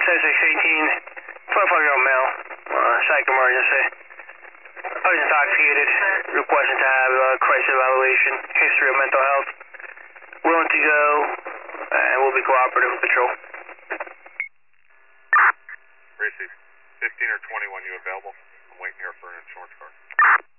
10-6-18, 25-year-old male, psych emergency. I was intoxicated, requesting to have a crisis evaluation, history of mental health. Willing to go, and we'll be cooperative with patrol. Receive. 15 or 21, you available? I'm waiting here for an insurance card.